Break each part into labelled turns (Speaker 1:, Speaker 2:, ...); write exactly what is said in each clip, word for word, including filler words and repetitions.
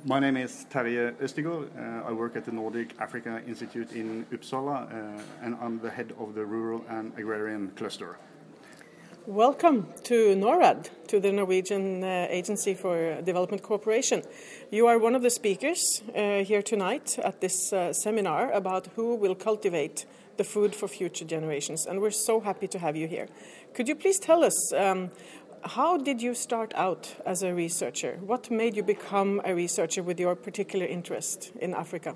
Speaker 1: My name is Terje Østegård. Uh, I work at the Nordic Africa Institute in Uppsala, uh, and I'm the head of the Rural and Agrarian Cluster.
Speaker 2: Welcome to NORAD, to the Norwegian uh, Agency for Development Cooperation. You are one of the speakers uh, here tonight at this uh, seminar about who will cultivate the food for future generations, and we're so happy to have you here. Could you please tell us, um, how did you start out as a researcher? What made you become a researcher with your particular interest in Africa?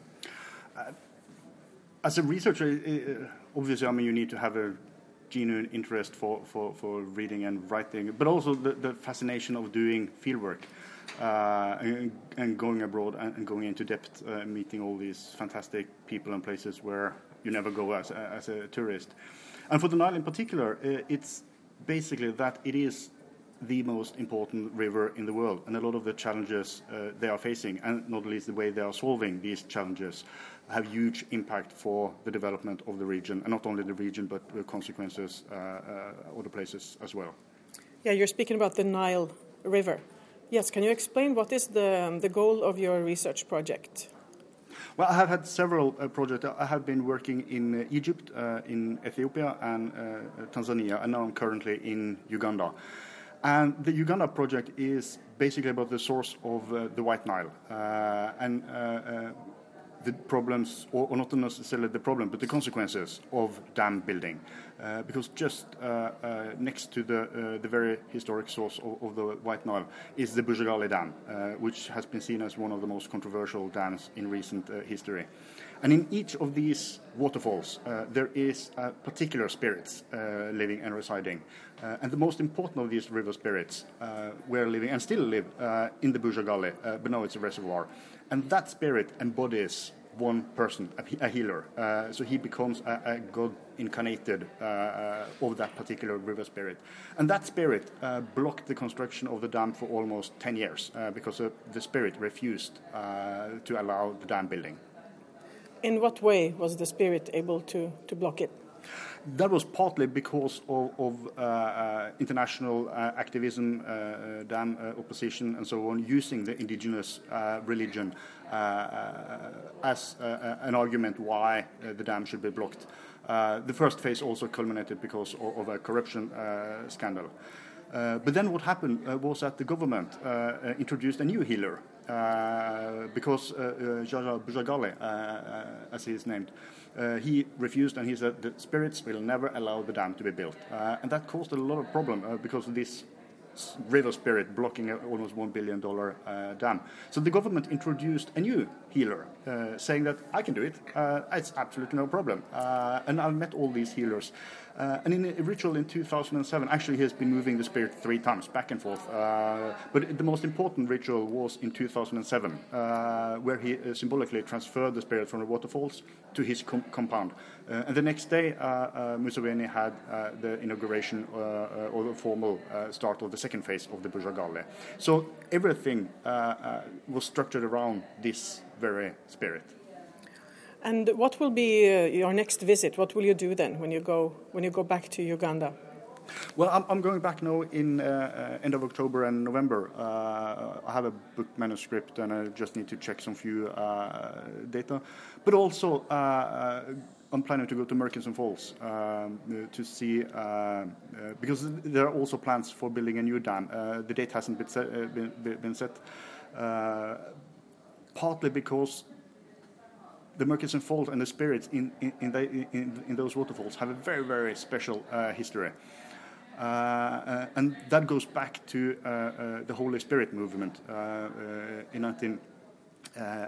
Speaker 1: Uh, as a researcher, uh, obviously, I mean, you need to have a genuine interest for, for, for reading and writing, but also the, the fascination of doing fieldwork uh, and, and going abroad and, and going into depth, uh, meeting all these fantastic people and places where you never go as a, as a tourist. And for the Nile in particular, uh, it's basically that it is the most important river in the world, and a lot of the challenges uh, they are facing, and not least the way they are solving these challenges, have huge impact for the development of the region, and not only the region, but the consequences uh, uh, other places as well.
Speaker 2: Yeah, you're speaking about the Nile River. Yes, can you explain what is the um, the goal of your research project?
Speaker 1: Well, I have had several uh, projects. I have been working in uh, Egypt, uh, in Ethiopia, and uh, Tanzania, and now I'm currently in Uganda. And the Uganda project is basically about the source of uh, the White Nile, uh, and uh, uh, the problems, or, or not necessarily the problem, but the consequences of dam building. Uh, because just uh, uh, next to the uh, the very historic source of, of the White Nile is the Bujagali Dam, uh, which has been seen as one of the most controversial dams in recent uh, history. And in each of these waterfalls, uh, there is uh, particular spirits uh, living and residing. Uh, and the most important of these river spirits uh, were living and still live uh, in the Bujagali, uh, but now it's a reservoir. And that spirit embodies one person, a, a healer. Uh, so he becomes a, a god incarnated uh, uh, of that particular river spirit. And that spirit uh, blocked the construction of the dam for almost ten years uh, because uh, the spirit refused uh, to allow the dam building.
Speaker 2: In what way was the spirit able to, to block it?
Speaker 1: That was partly because of, of uh, uh, international uh, activism, uh, dam uh, opposition, and so on, using the indigenous uh, religion uh, uh, as uh, an argument why uh, the dam should be blocked. Uh, the first phase also culminated because of, of a corruption uh, scandal. Uh, but then what happened uh, was that the government uh, uh, introduced a new healer, uh, because uh, uh, Jaja Bujagali, uh, uh, as he is named, uh, he refused, and he said the spirits will never allow the dam to be built. Uh, and that caused a lot of problem uh, because of this river spirit blocking an almost one billion dollars uh, dam. So the government introduced a new healer, uh, saying that I can do it, uh, it's absolutely no problem. Uh, and I've met all these healers. Uh, and in a ritual in two thousand seven, actually he has been moving the spirit three times, back and forth. Uh, but the most important ritual was in two thousand seven, uh, where he uh, symbolically transferred the spirit from the waterfalls to his com- compound. Uh, and the next day, uh, uh, Museveni had uh, the inauguration uh, uh, or the formal uh, start of the second phase of the Bujagali. So everything uh, uh, was structured around this very spirit.
Speaker 2: And what will be uh, your next visit? What will you do then when you go when you go back to Uganda?
Speaker 1: Well, I'm, I'm going back now in uh, uh, end of October and November. Uh, I have a book manuscript, and I just need to check some few uh, data. But also, uh, uh, I'm planning to go to Murchison Falls um, to see, uh, uh, because there are also plans for building a new dam. Uh, the date hasn't been set, uh, been, been set uh, partly because the Murchison Falls and the spirits in in, in, the, in in those waterfalls have a very, very special uh, history. Uh, uh, and that goes back to uh, uh, the Holy Spirit movement uh, uh, in nineteen uh, uh,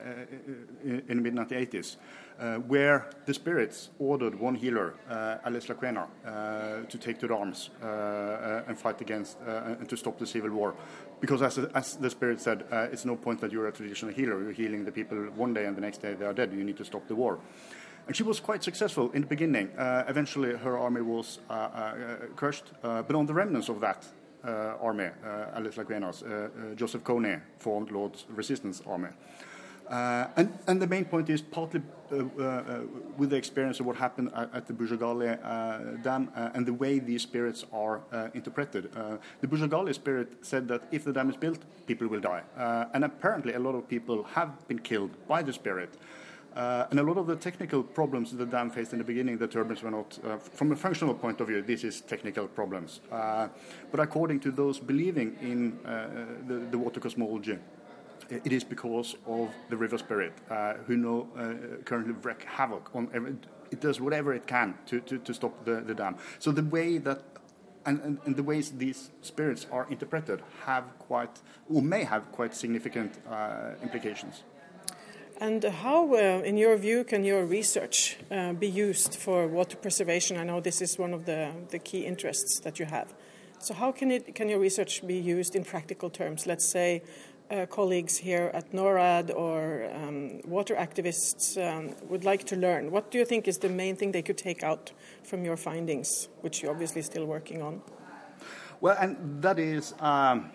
Speaker 1: in the mid nineteen eighties, uh, where the spirits ordered one healer, uh, Alice Lakwena, uh, to take to the arms uh, uh, and fight against uh, and to stop the civil war. Because as, as the spirit said, uh, it's no point that you're a traditional healer. You're healing the people one day and the next day they are dead. You need to stop the war. And she was quite successful in the beginning. Uh, eventually her army was uh, uh, crushed. Uh, but on the remnants of that uh, army, uh, Alice Lakwena's, uh, uh, Joseph Kony formed Lord's Resistance Army. Uh, and, and the main point is partly uh, uh, with the experience of what happened at, at the Bujagali uh, Dam uh, and the way these spirits are uh, interpreted. Uh, the Bujagali spirit said that if the dam is built, people will die. Uh, and apparently a lot of people have been killed by the spirit. Uh, and a lot of the technical problems the dam faced in the beginning, the turbines were not, uh, from a functional point of view, this is technical problems. Uh, but according to those believing in uh, the, the water cosmology, it is because of the river spirit, uh, who know uh, currently wreak havoc on every, it does whatever it can to, to, to stop the, the dam. So the way that and, and, and the ways these spirits are interpreted have quite, or may have quite significant uh, implications.
Speaker 2: And how, uh, in your view, can your research uh, be used for water preservation? I know this is one of the, the key interests that you have. So how can it can your research be used in practical terms? Let's say uh, colleagues here at NORAD or um, water activists um, would like to learn. What do you think is the main thing they could take out from your findings, which you're obviously still working on?
Speaker 1: Well, and that is um,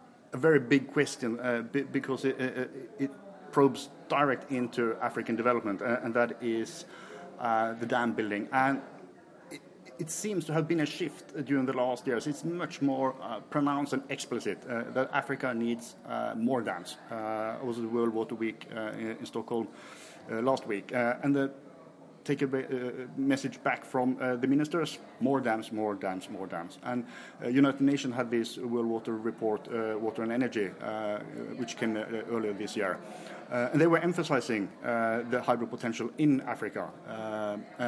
Speaker 1: a very big question uh, because it, it, it probes direct into African development, uh, and that is uh, the dam building. And it, it seems to have been a shift during the last years. It's much more uh, pronounced and explicit uh, that Africa needs uh, more dams. Uh, I was at the World Water Week uh, in, in Stockholm uh, last week, uh, and the take a uh, message back from uh, the ministers, more dams, more dams, more dams. And uh, United Nations had this World Water Report, uh, Water and Energy, uh, which came uh, earlier this year. Uh, and they were emphasizing uh, the hydro potential in Africa, uh, uh,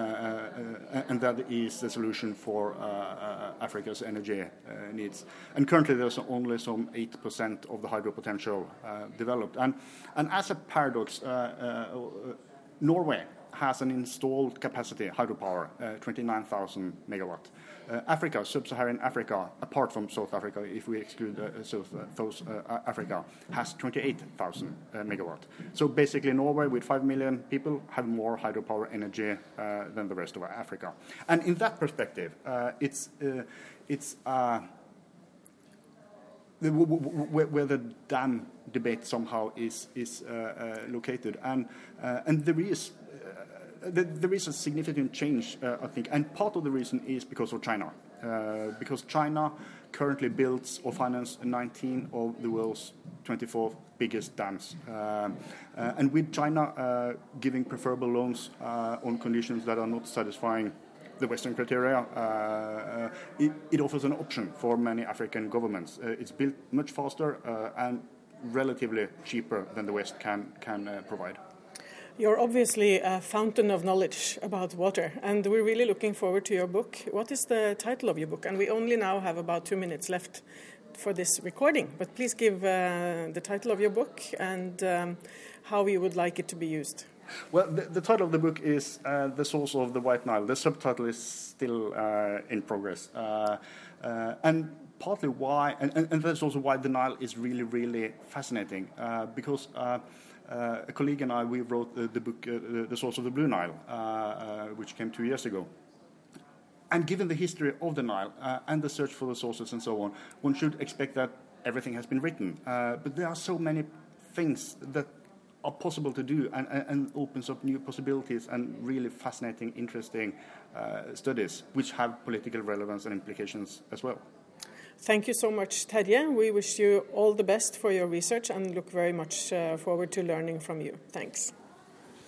Speaker 1: uh, and that is the solution for uh, uh, Africa's energy uh, needs. And currently there's only some eight percent of the hydro potential uh, developed. And, and as a paradox, uh, uh, Norway has an installed capacity, hydropower, uh, twenty-nine thousand megawatt. Uh, Africa, sub-Saharan Africa, apart from South Africa, if we exclude uh, South uh, South uh, Africa, has twenty-eight thousand uh, megawatt. So basically Norway, with five million people, have more hydropower energy uh, than the rest of Africa. And in that perspective, uh, it's, uh, it's uh, the, where, where the dam debate somehow is, is uh, uh, located. And, uh, and there is There is a significant change, uh, I think, and part of the reason is because of China. Uh, because China currently builds or finances nineteen of the world's twenty-four biggest dams. Uh, uh, and with China uh, giving preferable loans uh, on conditions that are not satisfying the Western criteria, uh, uh, it, it offers an option for many African governments. Uh, it's built much faster uh, and relatively cheaper than the West can, can uh, provide.
Speaker 2: You're obviously a fountain of knowledge about water, and we're really looking forward to your book. What is the title of your book? And we only now have about two minutes left for this recording, but please give uh, the title of your book and um, how you would like it to be used.
Speaker 1: Well, the, the title of the book is uh, The Source of the White Nile. The subtitle is still uh, in progress. Uh, uh, and partly why, and, and, and that's also why the Nile is really, really fascinating, uh, because uh, Uh, a colleague and I, we wrote the, the book, uh, The Source of the Blue Nile, uh, uh, which came two years ago. And given the history of the Nile uh, and the search for the sources and so on, one should expect that everything has been written. Uh, but there are so many things that are possible to do and, and, and opens up new possibilities and really fascinating, interesting uh, studies, which have political relevance and implications as well.
Speaker 2: Thank you so much, Terje. We wish you all the best for your research and look very much uh, forward to learning from you. Thanks.